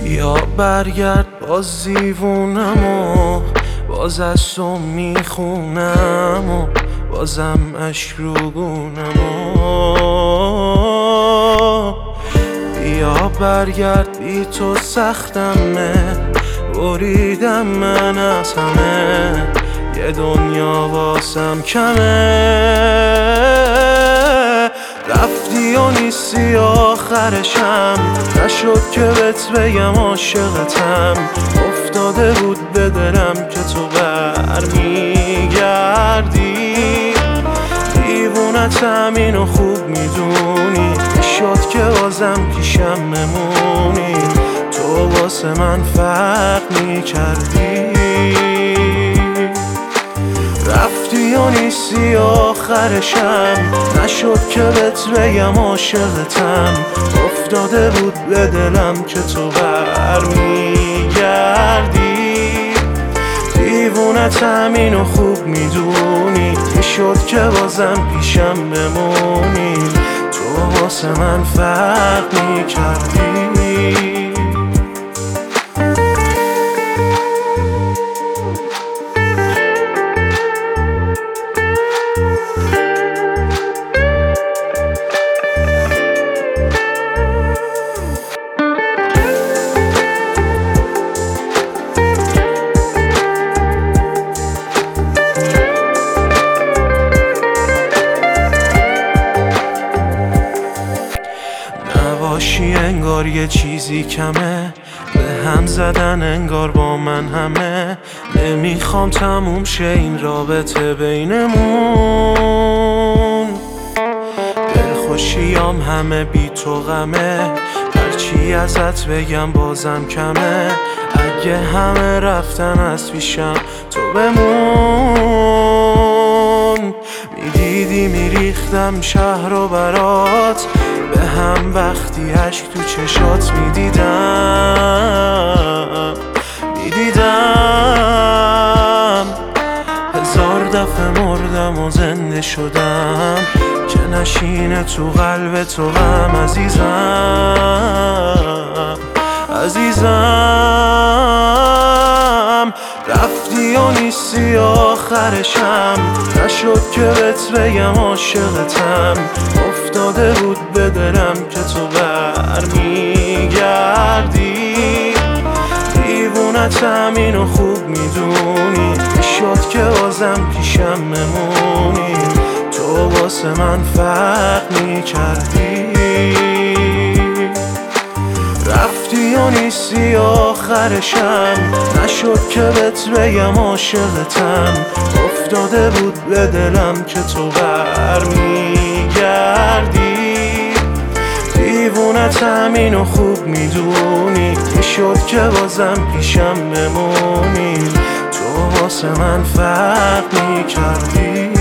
یا برگرد باز دیوونم و باز از تو میخونم و بازم اشک رو گونم و یا برگرد بی تو سختمه بریدم من از همه یه دنیا واسم کمه رفتی و نیستی آخرشم نشد که بهت بگم عاشقتم افتاده بود به دلم که تو برمیگردی دیوونتم اینو خوب میدونی شد که بازم پیشم بمونی تو واسه من فرق میکردی رفتی و نیستی آخرشم نشد که بهت بگم عاشقتم افتاده بود به دلم که تو برمیگردی دیوونتم اینو خوب میدونی میشد که بازم پیشم بمونی تو واسه من فرق میکردی نباشی انگار یه چیزی کمه به هم زدن انگار با من همه نمیخوام تموم شه این رابطه بینمون دلخوشیام همه بی تو غمه هرچی ازت بگم بازم کمه اگه همه رفتن از پیشم تو بمون میدیدی میریختم شهر و برات به هم وقتی عشق تو چشات میدیدم هزار دفعه مردم و زنده شدم که نشینه تو قلب تو غم عزیزم رفتی و نیستی آخرشم نشد که بهت بگم عاشقتم افتاده بود به دلم که تو برمیگردی دیوونتم اینو خوب میدونی شد که بازم پیشم بمونی تو واسه من فرق میکردی رفتی و نیستی آخرشم نشد که بهت بگم عاشقتم افتاده بود به دلم که تو برمیگردی دیوونتم اینو خوب میدونی میشد که بازم پیشم بمونی تو واسه من فرق میکردی